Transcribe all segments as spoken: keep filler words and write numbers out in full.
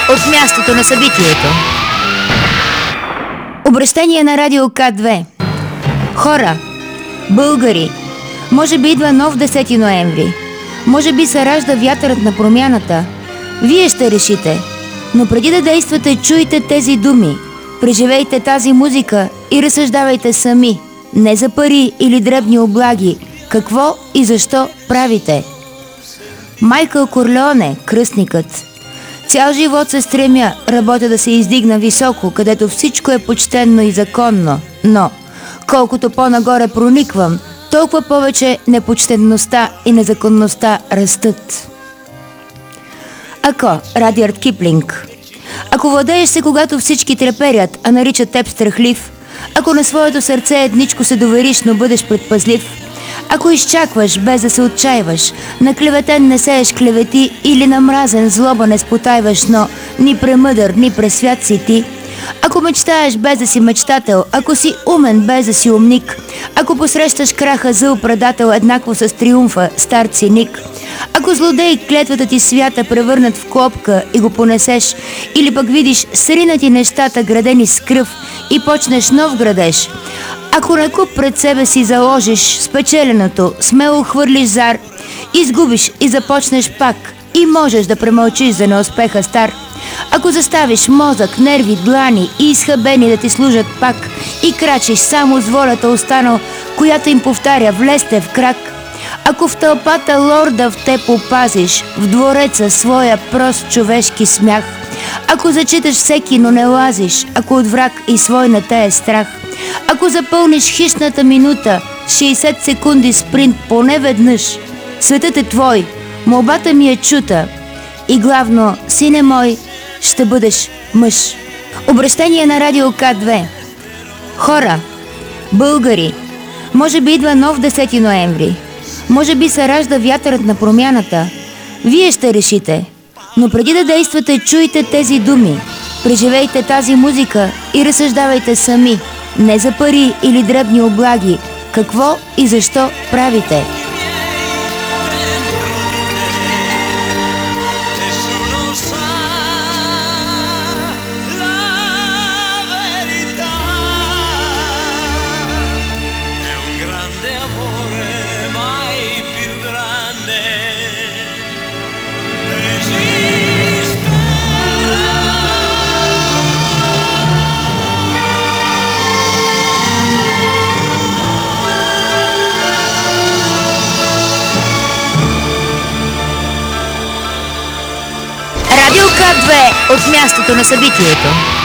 от мястото на събитието. Обращение на радио К две. Хора, българи, може би идва нов десети ноември. Може би се ражда вятърът на промяната. Вие ще решите. Но преди да действате, чуйте тези думи. Преживейте тази музика и разсъждавайте сами. Не за пари или дребни облаги. Какво и защо правите? Майкъл Корлеоне, кръстникът. Цял живот се стремя, работя да се издигна високо, където всичко е почтенно и законно. Но, колкото по-нагоре прониквам, толкова повече непочтенността и незаконността растат. Ако, Радиард Киплинг. Ако владееш се, когато всички треперят, а наричат теб страхлив, ако на своето сърце едничко се довериш, но бъдеш предпазлив, ако изчакваш без да се отчаиваш, на клеветен не сееш клевети или на мразен злоба не спотайваш, но ни премъдър, ни пресвят си ти, ако мечтаеш без да си мечтател, ако си умен без да си умник, ако посрещаш краха зъл предател еднакво с триумфа, стар циник, ако злодей клетвата ти свята превърнат в клопка и го понесеш, или пък видиш сринати нещата градени с кръв и почнеш нов градеж, ако на куп пред себе си заложиш спечеленото, смело хвърлиш зар, изгубиш и започнеш пак и можеш да премълчиш за неуспеха стар, ако заставиш мозък, нерви, длани и изхабени да ти служат пак и крачиш само с волята останал, която им повтаря влезте в крак, ако в тълпата лорда в теб опазиш, в двореца своя прост човешки смях, ако зачиташ всеки, но не лазиш, ако от враг и свой не те е страх, ако запълниш хищната минута, шейсет секунди спринт поне веднъж, светът е твой, молбата ми е чута и главно, сине мой, ще бъдеш мъж. Обращение на радио К две. Хора, българи, може би идва нов десети ноември. Може би се ражда вятърът на промяната. Вие ще решите. Но преди да действате, чуйте тези думи. Преживейте тази музика и разсъждавайте сами. Не за пари или дребни облаги. Какво и защо правите? Радио К две от мястото на събитието.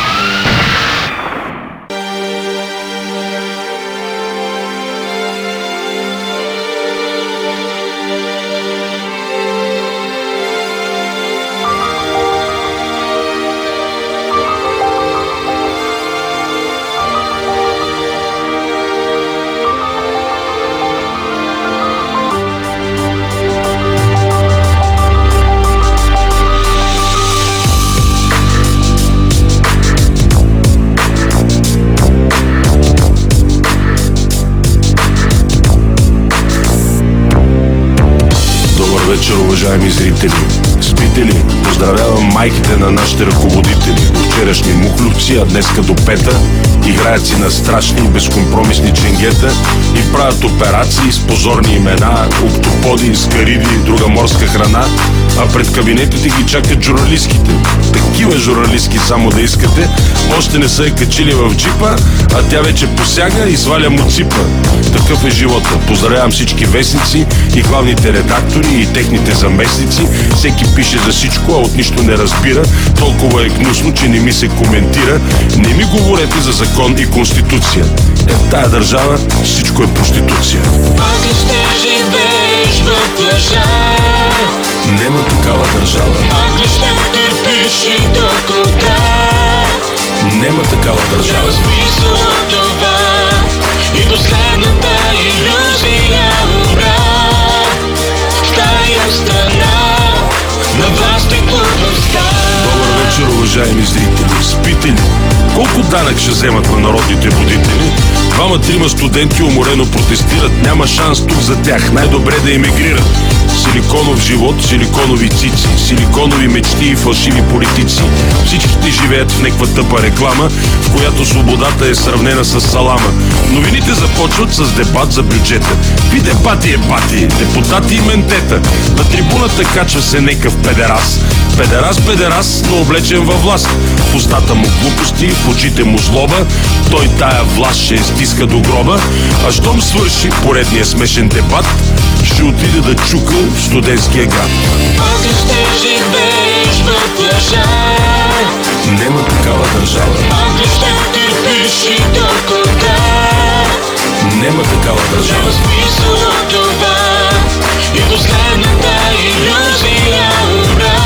Вечер, уважаеми зрители! Спите ли? Поздравявам майките на нашите ръководители. Вчерашни мухлювци, а днеска до пета играят си на страшни и безкомпромисни ченгета и правят операции с позорни имена, октоподи, скариди и друга морска храна, а пред кабинетите ги чакат журналистките. Такива журналистки само да искате, още не са я качили в джипа, а тя вече посяга и сваля му ципа. Такъв е живота. Поздравявам всички вестници и главните редактори и техните заместници. Всеки пише за всичко, а от нищо не разбира. Толкова е гнусно, че не ми се коментира. Не ми говорете за закон и конституция. Е, в тая държава всичко е проституция. Ако ще живееш в лъжа, нема такава държава. ако ще търпиш и до кога, нема такава държава. смисъл от това и последната илюзия умра. В тая страна на власт и глупостта. Добър вечер, уважаеми зрители! Спите ли? Колко данък ще вземат на народните водители? Двама-трима студенти уморено протестират. Няма шанс тук за тях, най-добре да емигрират. Силиконов живот, силиконови цици, силиконови мечти и фалшиви политици. Всичките живеят в някаква тъпа реклама, в която свободата е сравнена с салама. Новините започват с дебат за бюджета. Какви дебати е бати, депутати и ментета. На трибуната качва се некъв педерас. Педерас, педерас, но облечен във власт. В устата му глупости, в очите му злоба. Той тая власт ще стиска до гроба. А щом свърши поредния смешен дебат, ще отиде да чука в студентския град. Ако ще живееш в лъжа, Нема такава държава. ако ще търпиш и до кога, Нема такава държава. няма смисъл от това и последната иллюзия умра.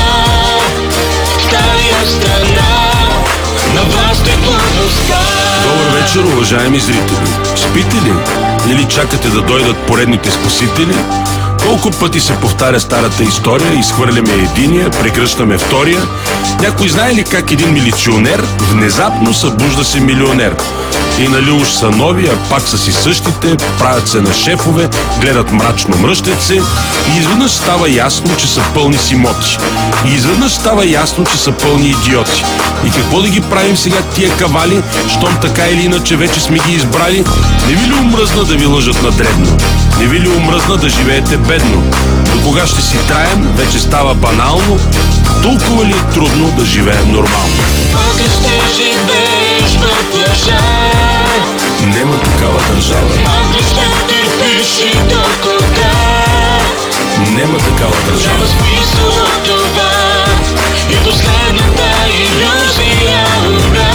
В тая страна на власт е глупостта. Добър вечер, уважаеми зрители. Спите ли? Или чакате да дойдат поредните спасители? Колко пъти се повтаря старата история, изхвърляме единия, прегръщаме втория. Някой знае ли как един милиционер внезапно събужда се милионер? И нали уж са нови, а пак са си същите, правят се на шефове, гледат мрачно, мръщат се и изведнъж става ясно, че са пълни с имоти. И изведнъж става ясно, че са пълни идиоти. И какво да ги правим сега тия кавали, щом така или иначе вече сме ги избрали? Не ви ли омръзна да ви лъжат на дребно? Не ви ли омръзна да живеете бедно? До кога ще си траем, вече става банално? Толкова ли е трудно да живеем нормално? Ако ще живееш в лъжа, Нема такава държава. ако ще търпиш и до кога, Нема такава държава. няма смисъл от това и последната иллюзия умра.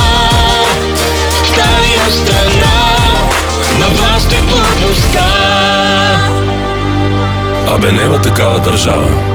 В тая страна на власт е глупостта. Абе, нема такава държава.